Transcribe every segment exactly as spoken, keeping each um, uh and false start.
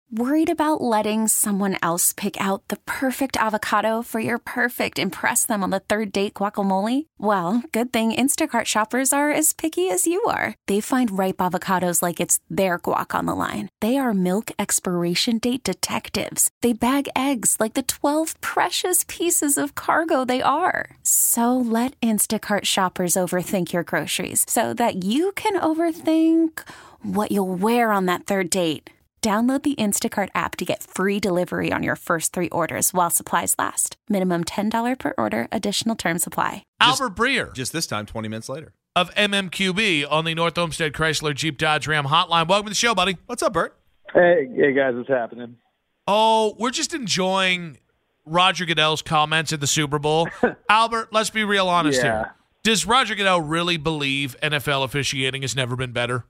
Worried about letting someone else pick out the perfect avocado for your perfect impress them on the third date guacamole? Well, good thing Instacart shoppers are as picky as you are. They find ripe avocados like it's their guac on the line. They are milk expiration date detectives. They bag eggs like the twelve precious pieces of cargo they are. So let Instacart shoppers overthink your groceries so that you can overthink what you'll wear on that third date. Download the Instacart app to get free delivery on your first three orders while supplies last. Minimum ten dollars per order. Additional terms apply. Just, Albert Breer. Just this time, twenty minutes later. Of M M Q B on the North Olmsted Chrysler Jeep Dodge Ram hotline. Welcome to the show, buddy. What's up, Bert? Hey, hey guys, what's happening? Oh, we're just enjoying Roger Goodell's comments at the Super Bowl. Albert, let's be real honest yeah. here. Does Roger Goodell really believe N F L officiating has never been better?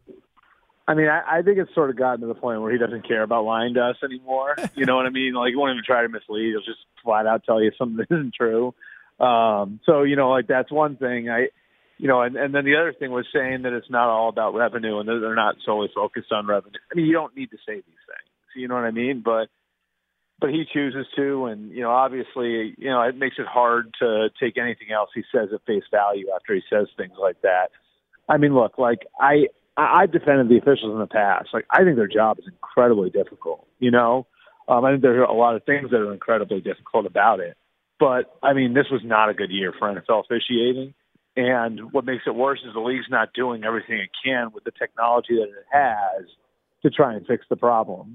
I mean, I, I think it's sort of gotten to the point where he doesn't care about lying to us anymore. You know what I mean? Like, he won't even try to mislead. He'll just flat out tell you something that isn't true. Um, so, you know, like, that's one thing. I, you know, and, and then the other thing was saying that it's not all about revenue and they're, they're not solely focused on revenue. I mean, you don't need to say these things. You know what I mean? But, but he chooses to, and, you know, obviously, you know, it makes it hard to take anything else he says at face value after he says things like that. I mean, look, like, I, I've defended the officials in the past. Like, I think their job is incredibly difficult, you know? Um, I think there are a lot of things that are incredibly difficult about it. But, I mean, this was not a good year for N F L officiating. And what makes it worse is the league's not doing everything it can with the technology that it has to try and fix the problem.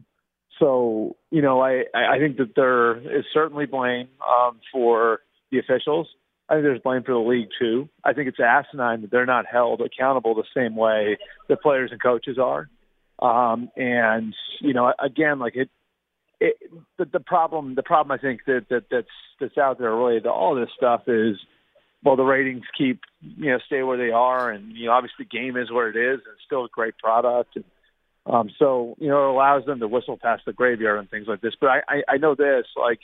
So, you know, I, I think that there is certainly blame um, for the officials. I think there's blame for the league, too. I think it's asinine that they're not held accountable the same way that players and coaches are. Um, and, you know, again, like it, it the, the problem, the problem I think that, that that's, that's out there related to all this stuff is, well, the ratings keep, you know, stay where they are. And, you know, obviously the game is where it is. And it's still a great product. And um, so, you know, it allows them to whistle past the graveyard and things like this. But I, I, I know this, like,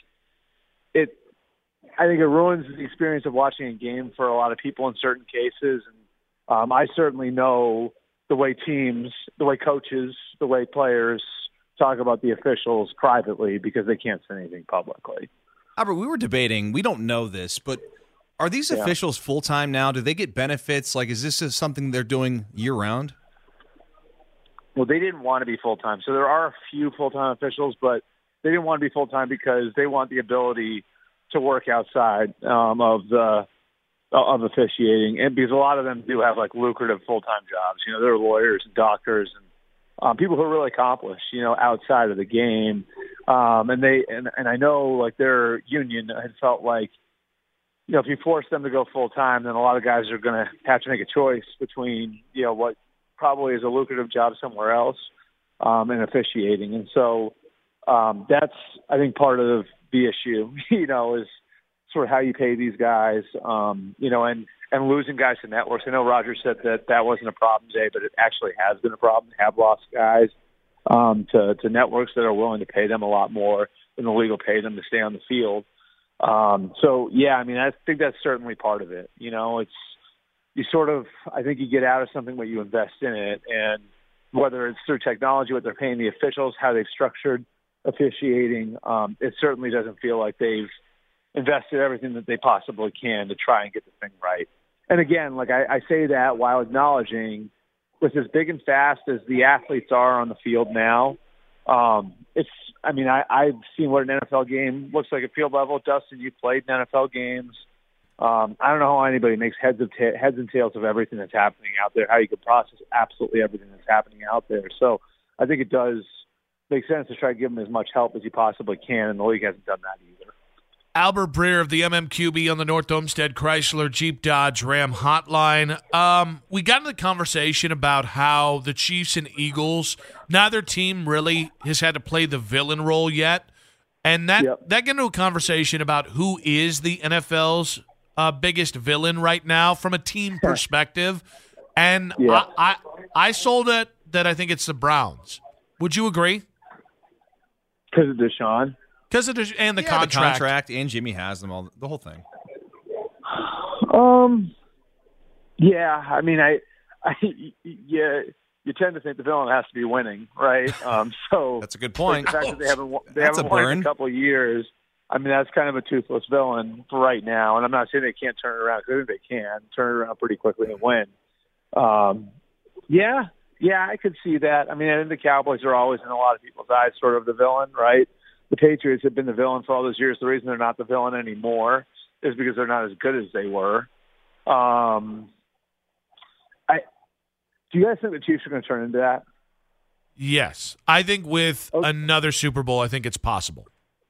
it, I think it ruins the experience of watching a game for a lot of people in certain cases. And um, I certainly know the way teams, the way coaches, the way players talk about the officials privately because they can't say anything publicly. Albert, we were debating, we don't know this, but are these yeah. officials full-time now? Do they get benefits? Like, is this something they're doing year-round? Well, they didn't want to be full-time. So there are a few full-time officials, but they didn't want to be full-time because they want the ability to work outside um, of the of officiating, and because a lot of them do have like lucrative full time jobs. You know, they're lawyers and doctors and um, people who are really accomplished. You know, outside of the game, um, and they and, and I know like their union had felt like, you know, if you force them to go full time, then a lot of guys are going to have to make a choice between, you know, what probably is a lucrative job somewhere else um, and officiating, and so um, that's I think part of the issue, you know, is sort of how you pay these guys, um, you know, and, and losing guys to networks. I know Roger said that that wasn't a problem today, but it actually has been a problem to have lost guys um, to, to networks that are willing to pay them a lot more than the league will pay them to stay on the field. Um, so, yeah, I mean, I think that's certainly part of it. You know, it's you sort of, I think you get out of something when you invest in it, and whether it's through technology, what they're paying the officials, how they've structured officiating, um, it certainly doesn't feel like they've invested everything that they possibly can to try and get the thing right. And again, like I, I say that while acknowledging, with as big and fast as the athletes are on the field now, um, it's, I mean, I, I've seen what an N F L game looks like at field level. Dustin, you played in N F L games. Um, I don't know how anybody makes heads of ta- heads and tails of everything that's happening out there, how you can process absolutely everything that's happening out there. So I think it does makes sense to try to give them as much help as you possibly can, and the league hasn't done that either. Albert Breer of the M M Q B on the North Olmsted Chrysler Jeep Dodge Ram hotline. Um, we got into the conversation about how the Chiefs and Eagles, neither team really has had to play the villain role yet, and that, yep. that got into a conversation about who is the N F L's uh, biggest villain right now from a team perspective, and yeah. I, I, I sold it that I think it's the Browns. Would you agree? Because of Deshaun? Because of Deshaun and the yeah, contract. the contract, and Jimmy has them, all the whole thing. Um, yeah, I mean, I, I, yeah, you tend to think the villain has to be winning, right? Um, so that's a good point. The fact that they haven't won, they That's haven't a won burn. in a couple of years, I mean, that's kind of a toothless villain for right now. And I'm not saying they can't turn it around, because I think they can turn it around pretty quickly and win. Um, yeah, yeah, I could see that. I mean, I think the Cowboys are always, in a lot of people's eyes, sort of the villain, right? The Patriots have been the villain for all those years. The reason they're not the villain anymore is because they're not as good as they were. Um, I do you guys think the Chiefs are going to turn into that? Yes. I think with okay. another Super Bowl, I think it's possible.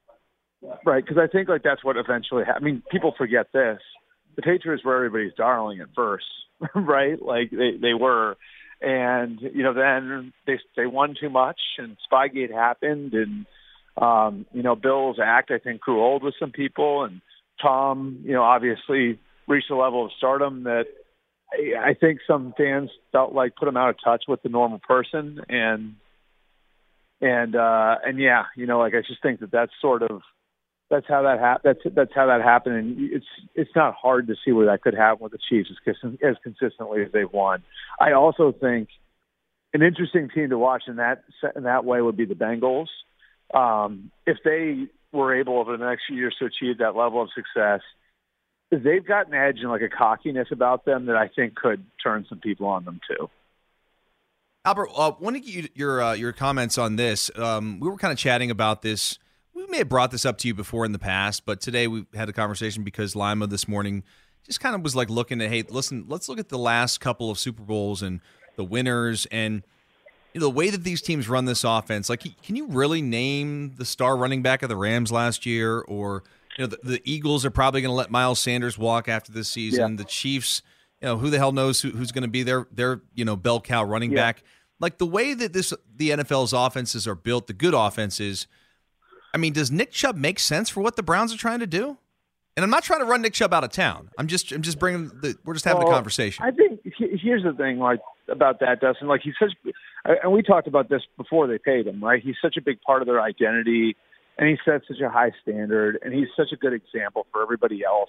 Right, because I think like that's what eventually ha- I mean, people forget this. The Patriots were everybody's darling at first, right? Like they, they were. And, you know, then they they won too much, and Spygate happened, and, um, you know, Bill's act, I think, grew old with some people, and Tom, you know, obviously reached a level of stardom that I, I think some fans felt like put him out of touch with the normal person, and, and, uh, and yeah, you know, like I just think that that's sort of, That's how that hap- That's that's how that happened, and it's it's not hard to see where that could happen with the Chiefs as, as consistently as they've won. I also think an interesting team to watch in that in that way would be the Bengals. Um, if they were able over the next few years to achieve that level of success, they've got an edge and like a cockiness about them that I think could turn some people on them too. Albert, I uh, want to get you, your uh, your comments on this. Um, we were kind of chatting about this. We may have brought this up to you before in the past, but today we had a conversation because Lima this morning just kind of was like looking at, hey, listen, let's look at the last couple of Super Bowls and the winners and you know, the way that these teams run this offense. Like, can you really name the star running back of the Rams last year? Or, you know, the, the Eagles are probably going to let Miles Sanders walk after this season. Yeah. The Chiefs, you know, who the hell knows who, who's going to be their, their, you know, bell cow running yeah. back. Like the way that this the N F L's offenses are built, the good offenses, I mean, does Nick Chubb make sense for what the Browns are trying to do? And I'm not trying to run Nick Chubb out of town. I'm just, I'm just bringing the. We're just having well, the conversation. I think here's the thing, like about that, Dustin. Like he's such, and we talked about this before they paid him, right? He's such a big part of their identity, and he set such a high standard, and he's such a good example for everybody else.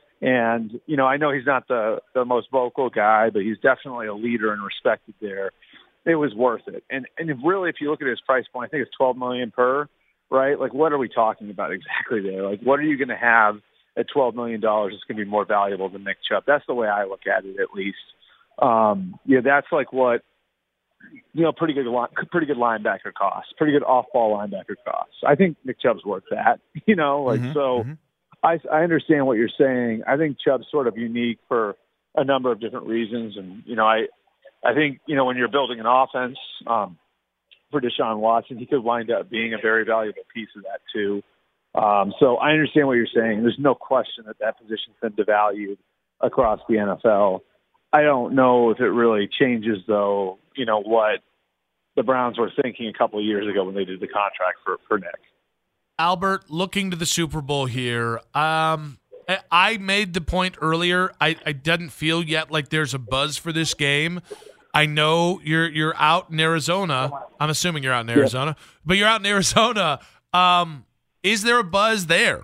And you know, I know he's not the the most vocal guy, but he's definitely a leader and respected there. It was worth it. And and if really, if you look at his price point, I think it's twelve million dollars per. Right? Like, what are we talking about exactly there? Like, what are you going to have at twelve million dollars that's going to be more valuable than Nick Chubb? That's the way I look at it, at least. Um, yeah, that's like what, you know, pretty good, pretty good linebacker costs, pretty good off-ball linebacker costs. I think Nick Chubb's worth that, you know, like, mm-hmm, so mm-hmm. I, I understand what you're saying. I think Chubb's sort of unique for a number of different reasons. And, you know, I, I think, you know, when you're building an offense, um, for Deshaun Watson, he could wind up being a very valuable piece of that too. Um, so I understand what you're saying. There's no question that that position's been devalued across the N F L. I don't know if it really changes, though, you know, what the Browns were thinking a couple of years ago when they did the contract for, for Nick. Albert, looking to the Super Bowl here, um, I made the point earlier, I, I didn't feel yet like there's a buzz for this game. I know you're you're out in Arizona. I'm assuming you're out in Arizona, yeah. but you're out in Arizona. Um, is there a buzz there?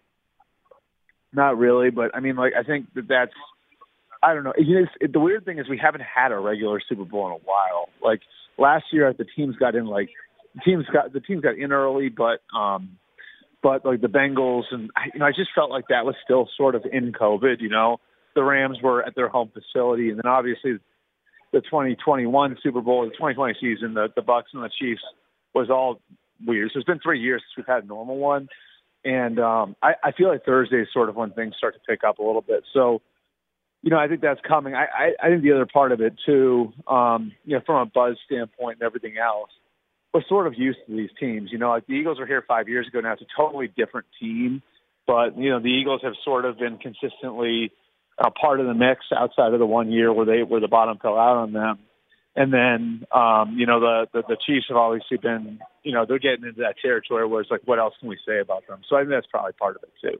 Not really, but I mean, like I think that that's I don't know. You know it, the weird thing is we haven't had a regular Super Bowl in a while. Like last year, the teams got in like the teams got the teams got in early, but um, but like the Bengals and you know I just felt like that was still sort of in COVID. You know, the Rams were at their home facility, and then obviously the twenty twenty-one Super Bowl, the twenty twenty season, the, the Bucs and the Chiefs was all weird. So it's been three years since we've had a normal one. And um, I, I feel like Thursday is sort of when things start to pick up a little bit. So, you know, I think that's coming. I, I, I think the other part of it, too, um, you know, from a buzz standpoint and everything else, we're sort of used to these teams. You know, like the Eagles were here five years ago. Now it's a totally different team. But, you know, the Eagles have sort of been consistently a part of the mix outside of the one year where they where the bottom fell out on them. And then, um, you know, the, the, the Chiefs have obviously been, you know, they're getting into that territory where it's like, what else can we say about them? So I think that's probably part of it, too.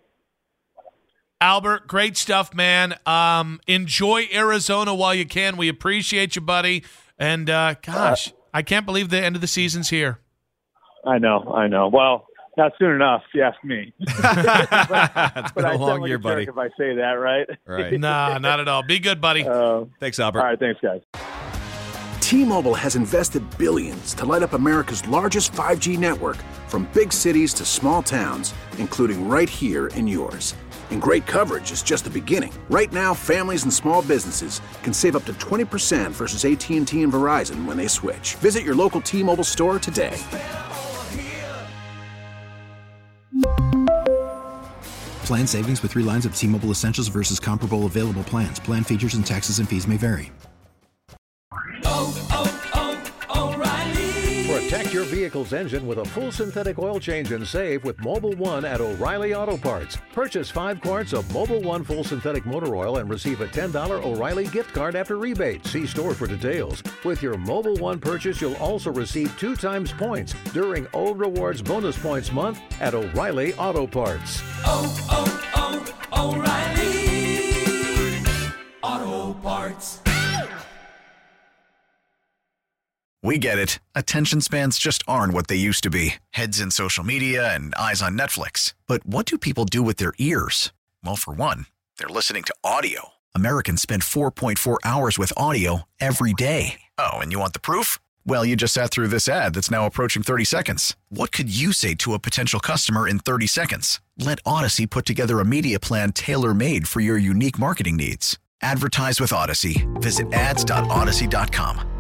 Albert, great stuff, man. Um, enjoy Arizona while you can. We appreciate you, buddy. And, uh, gosh, uh, I can't believe the end of the season's here. I know, I know. Well, not soon enough, if you ask me. but, it's been a long year, buddy. If I say that, right? Right. Nah, not at all. Be good, buddy. Uh, thanks, Albert. All right, thanks, guys. T-Mobile has invested billions to light up America's largest five G network, from big cities to small towns, including right here in yours. And great coverage is just the beginning. Right now, families and small businesses can save up to twenty percent versus A T and T and Verizon when they switch. Visit your local T-Mobile store today. Plan savings with three lines of T-Mobile Essentials versus comparable available plans. Plan features and taxes and fees may vary. Oh, oh, oh, O'Reilly. Protect your vehicle's engine with a full synthetic oil change and save with Mobil one at O'Reilly Auto Parts. Purchase five quarts of Mobil one full synthetic motor oil and receive a ten dollars O'Reilly gift card after rebate. See store for details. With your Mobil one purchase, you'll also receive two times points during O Rewards Bonus Points Month at O'Reilly Auto Parts. Oh, oh, oh, O'Reilly Auto Parts. We get it. Attention spans just aren't what they used to be. Heads in social media and eyes on Netflix. But what do people do with their ears? Well, for one, they're listening to audio. Americans spend four point four hours with audio every day. Oh, and you want the proof? Well, you just sat through this ad that's now approaching thirty seconds. What could you say to a potential customer in thirty seconds? Let Odyssey put together a media plan tailor-made for your unique marketing needs. Advertise with Odyssey. Visit ads dot odyssey dot com.